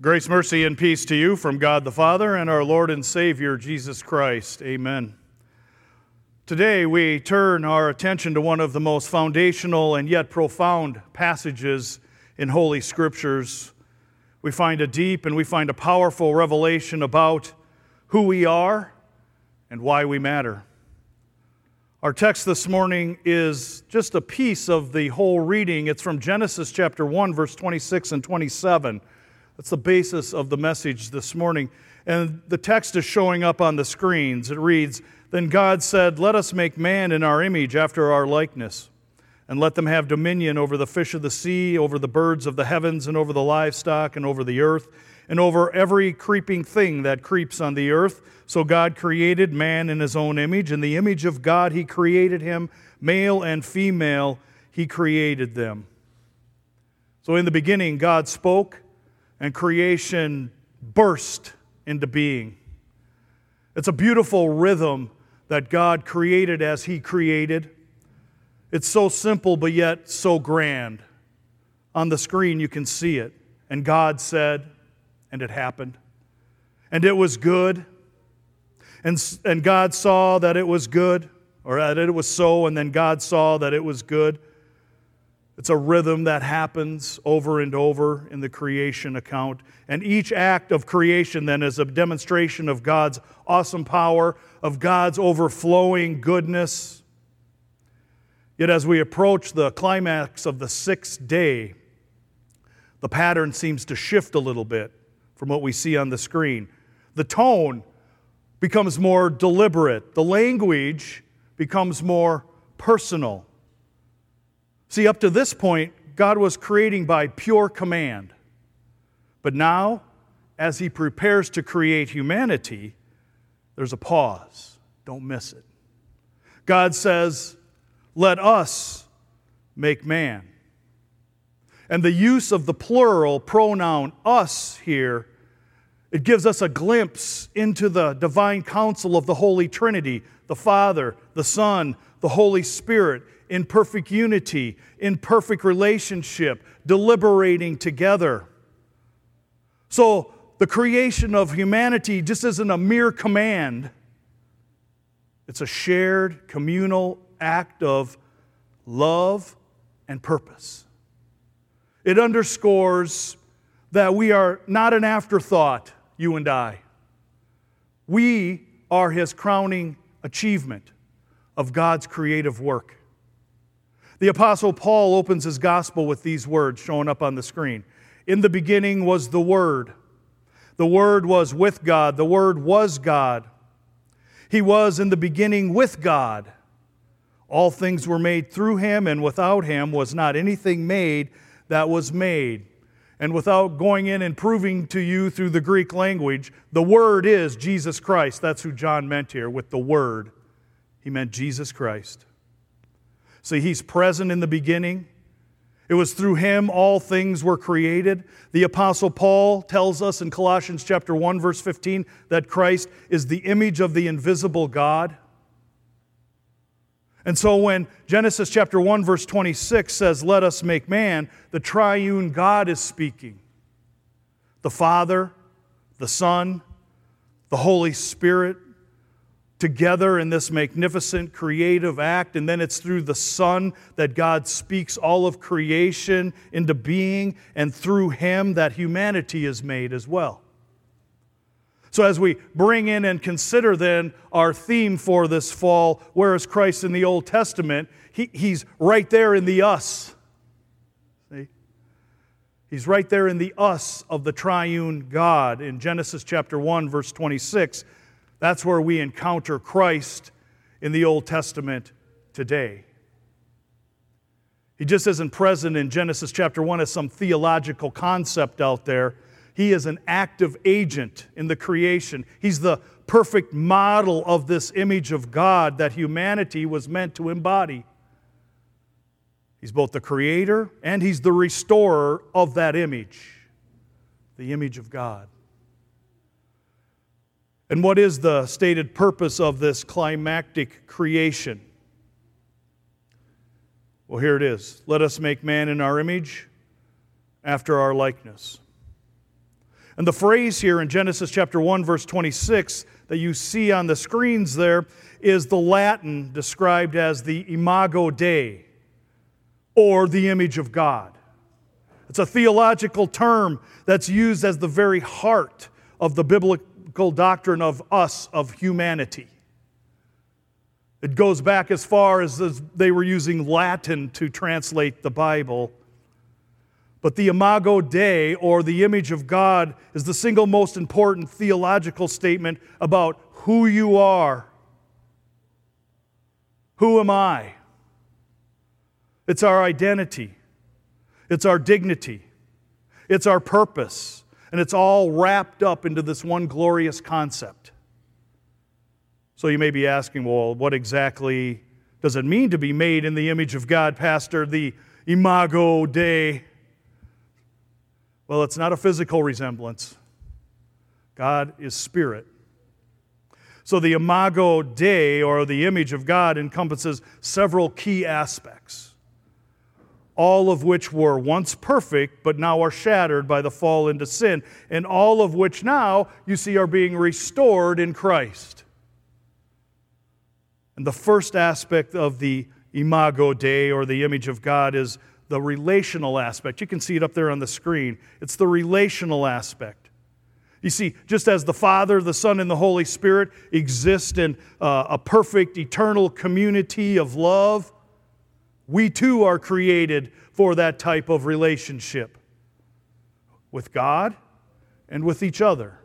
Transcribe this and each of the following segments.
Grace, mercy, and peace to you from God the Father and our Lord and Savior, Jesus Christ. Amen. Today we turn our attention to one of the most foundational and yet profound passages in Holy Scriptures. We find a deep and we find a powerful revelation about who we are and why we matter. Our text this morning is just a piece of the whole reading. It's from Genesis chapter 1, verse 26 and 27. That's the basis of the message this morning. And the text is showing up on the screens. It reads, "Then God said, 'Let us make man in our image after our likeness, and let them have dominion over the fish of the sea, over the birds of the heavens, and over the livestock, and over the earth, and over every creeping thing that creeps on the earth.' So God created man in his own image. In the image of God he created him, male and female he created them." So in the beginning God spoke, and creation burst into being. It's a beautiful rhythm that God created as He created. It's so simple, but yet so grand. On the screen you can see it. And God said, and it happened. And it was good. And God saw that it was good, or that it was so, and then God saw that it was good. It's a rhythm that happens over and over in the creation account. And each act of creation then is a demonstration of God's awesome power, of God's overflowing goodness. Yet as we approach the climax of the sixth day, the pattern seems to shift a little bit from what we see on the screen. The tone becomes more deliberate. The language becomes more personal. See, up to this point, God was creating by pure command. But now, as He prepares to create humanity, there's a pause. Don't miss it. God says, "Let us make man." And the use of the plural pronoun us here, it gives us a glimpse into the divine counsel of the Holy Trinity, the Father, the Son, the Holy Spirit, in perfect unity, in perfect relationship, deliberating together. So the creation of humanity just isn't a mere command. It's a shared communal act of love and purpose. It underscores that we are not an afterthought, you and I. We are His crowning achievement of God's creative work. The Apostle Paul opens his gospel with these words showing up on the screen. "In the beginning was the Word. The Word was with God. The Word was God. He was in the beginning with God. All things were made through Him, and without Him was not anything made that was made." And without going in and proving to you through the Greek language, the Word is Jesus Christ. That's who John meant here with the Word. He meant Jesus Christ. See, He's present in the beginning. It was through Him all things were created. The Apostle Paul tells us in Colossians chapter 1, verse 15, that Christ is the image of the invisible God. And so when Genesis chapter 1, verse 26 says, "Let us make man," the triune God is speaking. The Father, the Son, the Holy Spirit, together in this magnificent creative act, and then it's through the Son that God speaks all of creation into being, and through Him that humanity is made as well. So as we bring in and consider then our theme for this fall, where is Christ in the Old Testament? He's right there in the us. See? He's right there in the us of the triune God. In Genesis chapter 1, verse 26, that's where we encounter Christ in the Old Testament today. He just isn't present in Genesis chapter 1 as some theological concept out there. He is an active agent in the creation. He's the perfect model of this image of God that humanity was meant to embody. He's both the creator and He's the restorer of that image, the image of God. And what is the stated purpose of this climactic creation? Well, here it is. "Let us make man in our image, after our likeness." And the phrase here in Genesis chapter 1, verse 26 that you see on the screens there is the Latin described as the imago Dei, or the image of God. It's a theological term that's used as the very heart of the biblical doctrine of us, of humanity. It goes back as far as they were using Latin to translate the Bible. But the imago Dei, or the image of God, is the single most important theological statement about who you are. Who am I? It's our identity. It's our dignity. It's our purpose. And it's all wrapped up into this one glorious concept. So you may be asking, well, what exactly does it mean to be made in the image of God, Pastor? The imago Dei. Well, it's not a physical resemblance. God is spirit. So the imago Dei, or the image of God, encompasses several key aspects, all of which were once perfect, but now are shattered by the fall into sin, and all of which now, you see, are being restored in Christ. And the first aspect of the imago Dei, or the image of God, is the relational aspect. You can see it up there on the screen. It's the relational aspect. You see, just as the Father, the Son, and the Holy Spirit exist in a perfect, eternal community of love, we too are created for that type of relationship with God and with each other.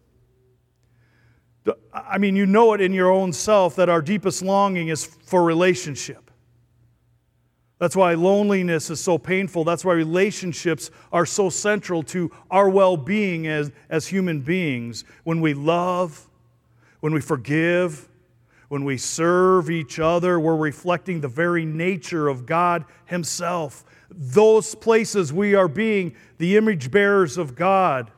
I mean, you know it in your own self that our deepest longing is for relationship. That's why loneliness is so painful. That's why relationships are so central to our well-being as human beings. When we love, when we forgive, when we serve each other, we're reflecting the very nature of God Himself. Those places we are being the image bearers of God.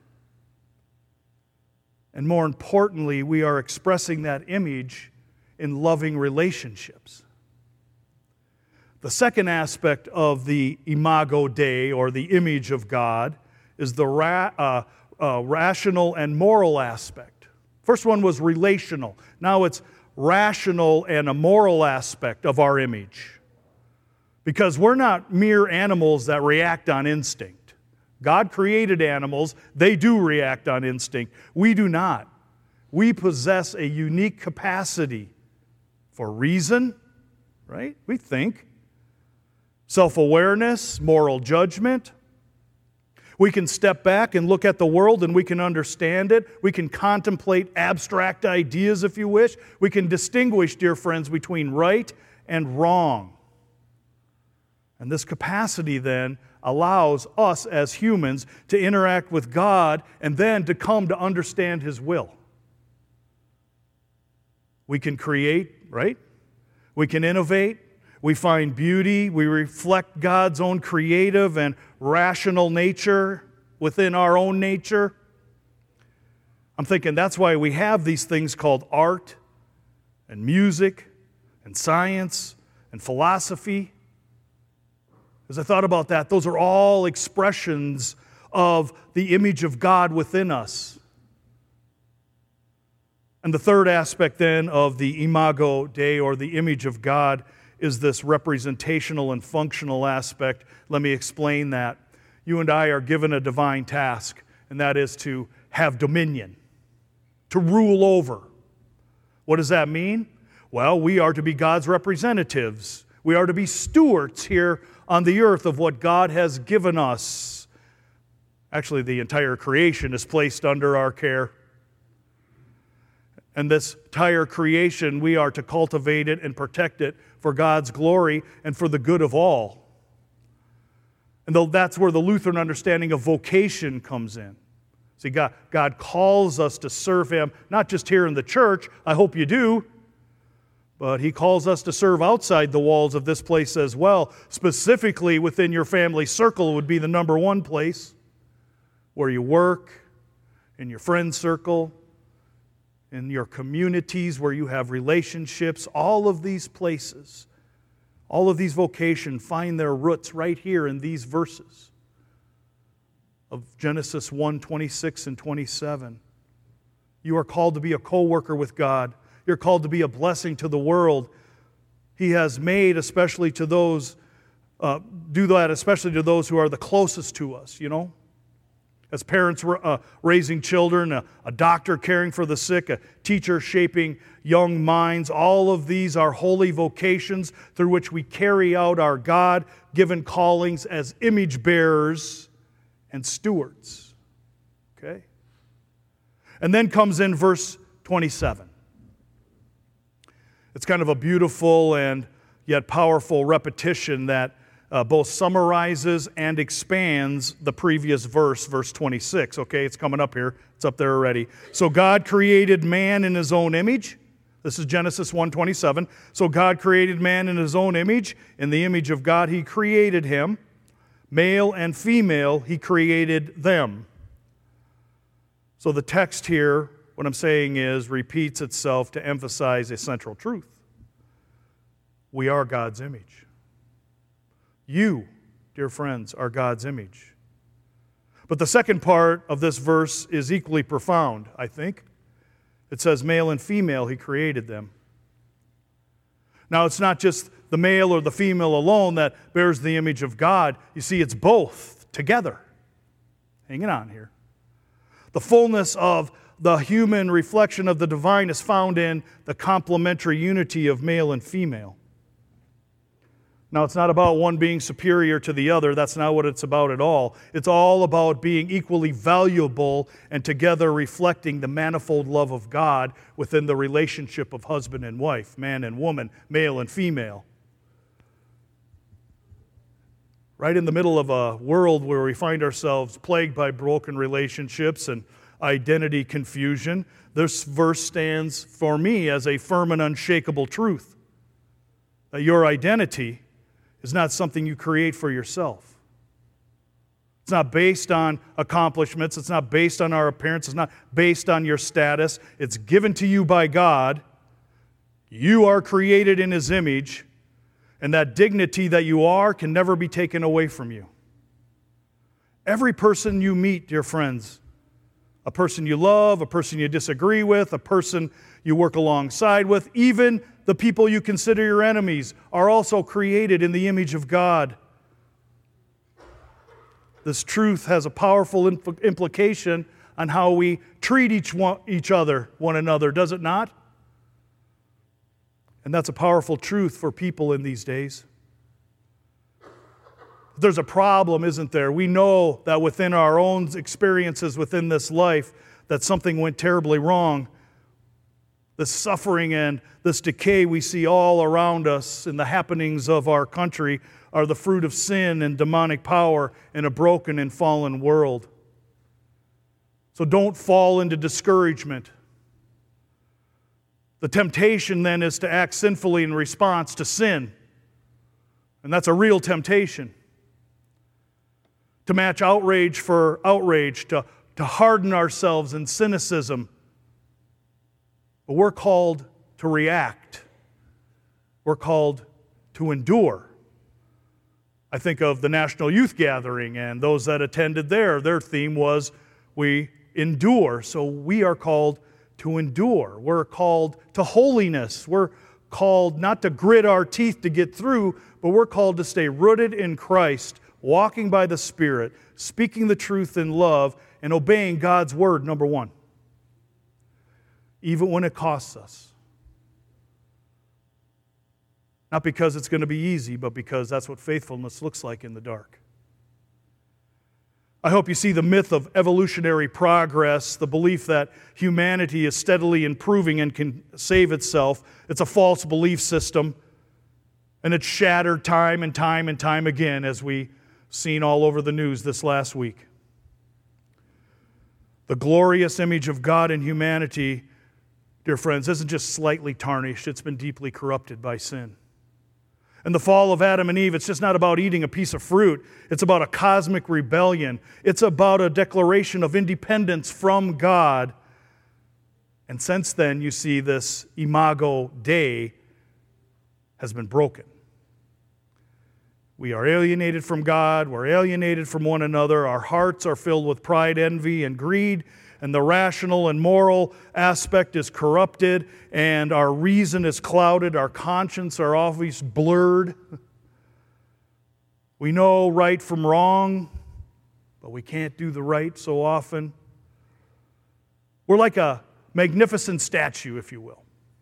And more importantly, we are expressing that image in loving relationships. The second aspect of the imago Dei, or the image of God, is the rational and moral aspect. First one was relational. Now it's rational and a moral aspect of our image. Because we're not mere animals that react on instinct. God created animals. They do react on instinct. We do not. We possess a unique capacity for reason, right? We think. Self-awareness, moral judgment. We can step back and look at the world and we can understand it. We can contemplate abstract ideas if you wish. We can distinguish, dear friends, between right and wrong. And this capacity then allows us as humans to interact with God and then to come to understand His will. We can create, right? We can innovate. We find beauty. We reflect God's own creative and rational nature within our own nature. I'm thinking that's why we have these things called art and music and science and philosophy. As I thought about that, those are all expressions of the image of God within us. And the third aspect then of the imago Dei, or the image of God, is this representational and functional aspect. Let me explain that. You and I are given a divine task, and that is to have dominion, to rule over. What does that mean? Well, we are to be God's representatives. We are to be stewards here on the earth of what God has given us. Actually, the entire creation is placed under our care. And this entire creation, we are to cultivate it and protect it for God's glory and for the good of all. And though that's where the Lutheran understanding of vocation comes in. See, God calls us to serve Him, not just here in the church, I hope you do, but He calls us to serve outside the walls of this place as well. Specifically within your family circle would be the number one place, where you work, in your friend circle, in your communities where you have relationships. All of these places, all of these vocations find their roots right here in these verses of Genesis 1:26 and 27. You are called to be a co-worker with God. You're called to be a blessing to the world. He has made, especially to those, especially to those who are the closest to us, As parents raising children, a doctor caring for the sick, a teacher shaping young minds, all of these are holy vocations through which we carry out our God-given callings as image bearers and stewards. Okay? And then comes in verse 27. It's kind of a beautiful and yet powerful repetition that both summarizes and expands the previous verse, verse 26. Okay, it's coming up here. It's up there already. So God created man in His own image. This is Genesis 1:27. So God created man in His own image. In the image of God He created him. Male and female He created them. So the text here, what I'm saying is, repeats itself to emphasize a central truth. We are God's image. You, dear friends, are God's image. But the second part of this verse is equally profound, I think. It says, male and female, He created them. Now, it's not just the male or the female alone that bears the image of God. You see, it's both together. Hanging on here. The fullness of the human reflection of the divine is found in the complementary unity of male and female. Now, it's not about one being superior to the other. That's not what it's about at all. It's all about being equally valuable and together reflecting the manifold love of God within the relationship of husband and wife, man and woman, male and female. Right in the middle of a world where we find ourselves plagued by broken relationships and identity confusion, this verse stands for me as a firm and unshakable truth. That your identity is not something you create for yourself. It's not based on accomplishments. It's not based on our appearance. It's not based on your status. It's given to you by God. You are created in His image, and that dignity that you are can never be taken away from you. Every person you meet, dear friends, a person you love, a person you disagree with, a person you work alongside with, even the people you consider your enemies, are also created in the image of God. This truth has a powerful implication on how we treat each other, one another, does it not? And that's a powerful truth for people in these days. There's a problem, isn't there? We know that within our own experiences within this life that something went terribly wrong. The suffering and this decay we see all around us in the happenings of our country are the fruit of sin and demonic power in a broken and fallen world. So don't fall into discouragement. The temptation then is to act sinfully in response to sin. And that's a real temptation. To match outrage for outrage, to harden ourselves in cynicism. But we're called to react. We're called to endure. I think of the National Youth Gathering and those that attended there. Their theme was, we endure. So we are called to endure. We're called to holiness. We're called not to grit our teeth to get through, but we're called to stay rooted in Christ, walking by the Spirit, speaking the truth in love, and obeying God's word, number one. Even when it costs us. Not because it's going to be easy, but because that's what faithfulness looks like in the dark. I hope you see the myth of evolutionary progress, the belief that humanity is steadily improving and can save itself. It's a false belief system, and it's shattered time and time and time again, as we've seen all over the news this last week. The glorious image of God in humanity, dear friends, isn't just slightly tarnished, it's been deeply corrupted by sin. And the fall of Adam and Eve, it's just not about eating a piece of fruit. It's about a cosmic rebellion. It's about a declaration of independence from God. And since then, you see this imago Dei has been broken. We are alienated from God. We're alienated from one another. Our hearts are filled with pride, envy, and greed. And the rational and moral aspect is corrupted. And our reason is clouded. Our conscience are always blurred. We know right from wrong, but we can't do the right so often. We're like a magnificent statue, if you will,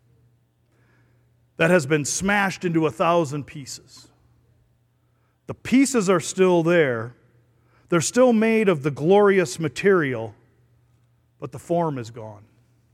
that has been smashed into 1,000 pieces. The pieces are still there. They're still made of the glorious material, but the form is gone.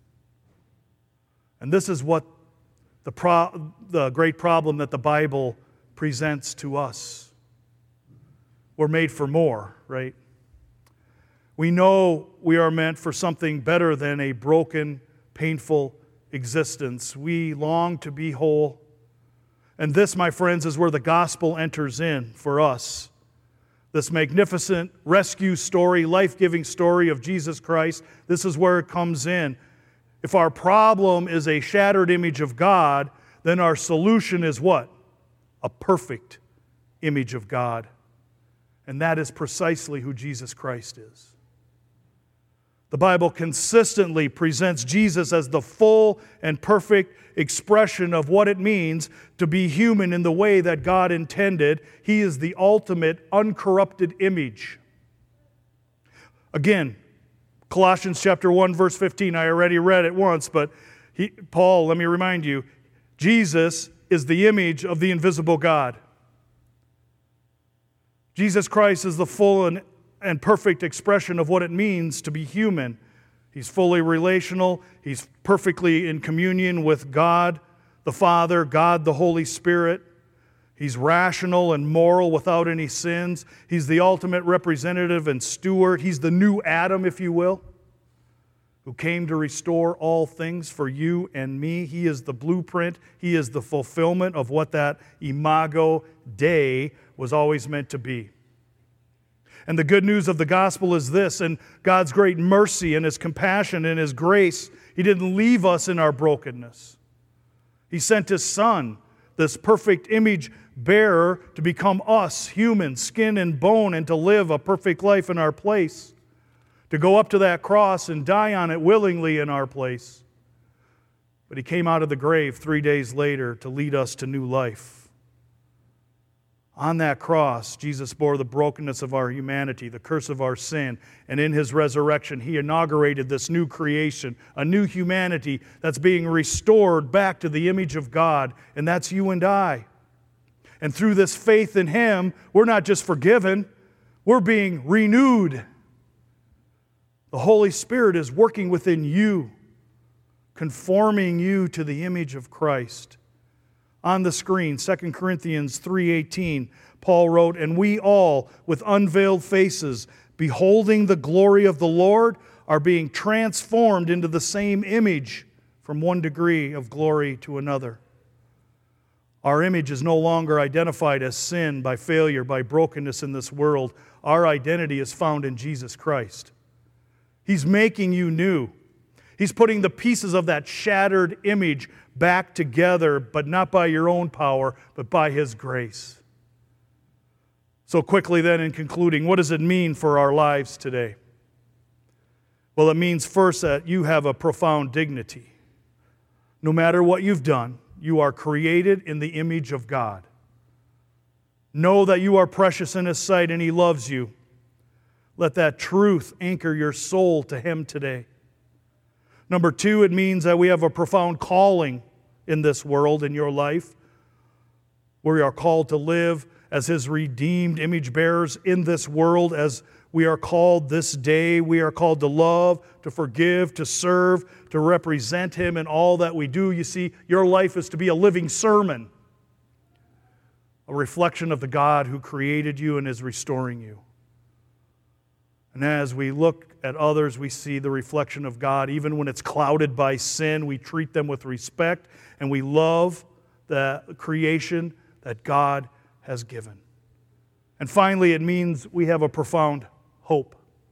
And this is what the great problem that the Bible presents to us. We're made for more, right? We know we are meant for something better than a broken, painful existence. We long to be whole. And this, my friends, is where the gospel enters in for us. This magnificent rescue story, life-giving story of Jesus Christ, this is where it comes in. If our problem is a shattered image of God, then our solution is what? A perfect image of God. And that is precisely who Jesus Christ is. The Bible consistently presents Jesus as the full and perfect expression of what it means to be human in the way that God intended. He is the ultimate uncorrupted image. Again, Colossians chapter 1, verse 15, I already read it once, but Paul, let me remind you, Jesus is the image of the invisible God. Jesus Christ is the full and perfect expression of what it means to be human. He's fully relational. He's perfectly in communion with God the Father, God the Holy Spirit. He's rational and moral without any sins. He's the ultimate representative and steward. He's the new Adam, if you will, who came to restore all things for you and me. He is the blueprint. He is the fulfillment of what that Imago Dei was always meant to be. And the good news of the gospel is this: in God's great mercy and His compassion and His grace, He didn't leave us in our brokenness. He sent His Son, this perfect image bearer, to become us, human, skin and bone, and to live a perfect life in our place, to go up to that cross and die on it willingly in our place. But He came out of the grave 3 days later to lead us to new life. On that cross, Jesus bore the brokenness of our humanity, the curse of our sin, and in His resurrection, He inaugurated this new creation, a new humanity that's being restored back to the image of God, and that's you and I. And through this faith in Him, we're not just forgiven, we're being renewed. The Holy Spirit is working within you, conforming you to the image of Christ. On the screen, 2 Corinthians 3:18, Paul wrote, "And we all, with unveiled faces, beholding the glory of the Lord, are being transformed into the same image from one degree of glory to another." Our image is no longer identified as sin, by failure, by brokenness in this world. Our identity is found in Jesus Christ. He's making you new. He's putting the pieces of that shattered image back together, but not by your own power, but by His grace. So quickly then, in concluding, what does it mean for our lives today? Well, it means first that you have a profound dignity. No matter what you've done, you are created in the image of God. Know that you are precious in His sight and He loves you. Let that truth anchor your soul to Him today. Number two, it means that we have a profound calling in this world, in your life. We are called to live as His redeemed image bearers in this world, as we are called this day. We are called to love, to forgive, to serve, to represent Him in all that we do. You see, your life is to be a living sermon, a reflection of the God who created you and is restoring you. And as we look at others, we see the reflection of God. Even when it's clouded by sin, we treat them with respect, and we love the creation that God has given. And finally, it means we have a profound hope.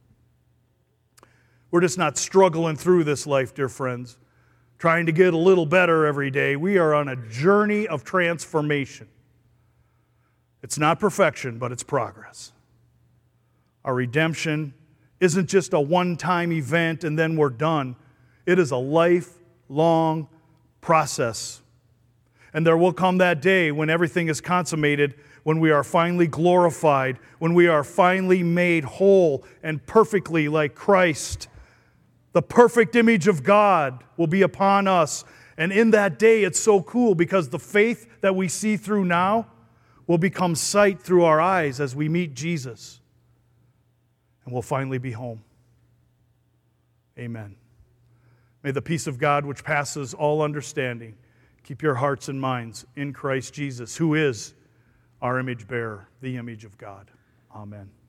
We're just not struggling through this life, dear friends, trying to get a little better every day. We are on a journey of transformation. It's not perfection, but it's progress. Our redemption isn't just a one-time event and then we're done. It is a lifelong process. And there will come that day when everything is consummated, when we are finally glorified, when we are finally made whole and perfectly like Christ. The perfect image of God will be upon us. And in that day, it's so cool because the faith that we see through now will become sight through our eyes as we meet Jesus. And we'll finally be home. Amen. May the peace of God, which passes all understanding, keep your hearts and minds in Christ Jesus, who is our image bearer, the image of God. Amen.